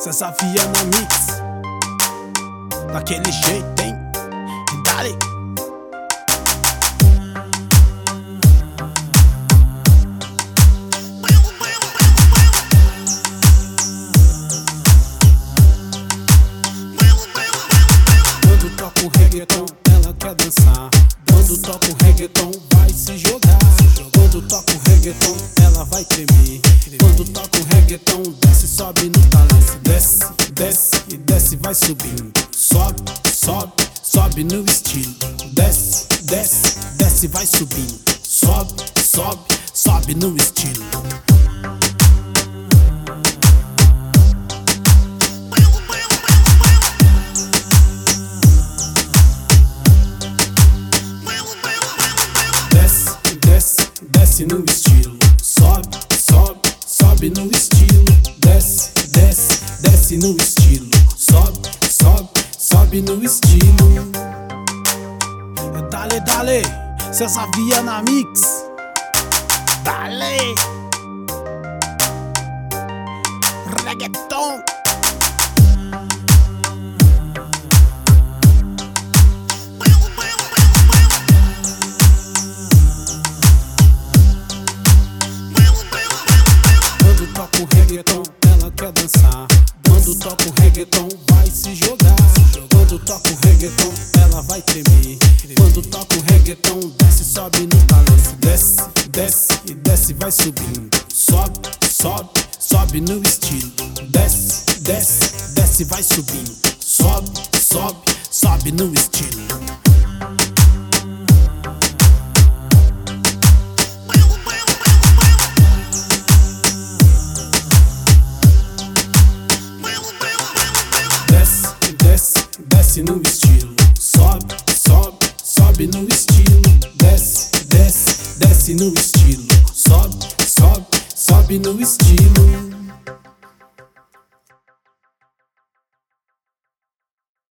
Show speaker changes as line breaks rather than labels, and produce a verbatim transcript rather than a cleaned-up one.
César Viana Mix, daquele jeito, hein? Dale! Quando toca o reggaeton, ela quer dançar. Quando toca o reggaeton, vai se jogar. Quando toca o reggaeton, ela vai tremer. Quando toca o reggaeton, desce, sobe no talento. Desce, desce e desce, vai subindo. Sobe, sobe, sobe no estilo. Desce, desce, desce, vai subindo. Sobe, sobe, sobe no estilo. Desce no estilo, sobe, sobe, sobe no estilo. Desce, desce, desce no estilo. Sobe, sobe, sobe no estilo. Dale, dale, César Viana Mix. Dale, reggaeton. Quando toca o reggaeton, ela quer dançar. Quando toca o reggaeton, vai se jogar. Quando toca o reggaeton, ela vai tremer. Quando toca o reggaeton, desce, sobe no talento. Desce, desce e desce, vai subindo. Sobe, sobe, sobe no estilo. Desce, desce, desce, vai subindo. Sobe, sobe, sobe no estilo. Desce no estilo, sobe, sobe, sobe no estilo. Desce, desce, desce no estilo. Sobe, sobe, sobe no estilo.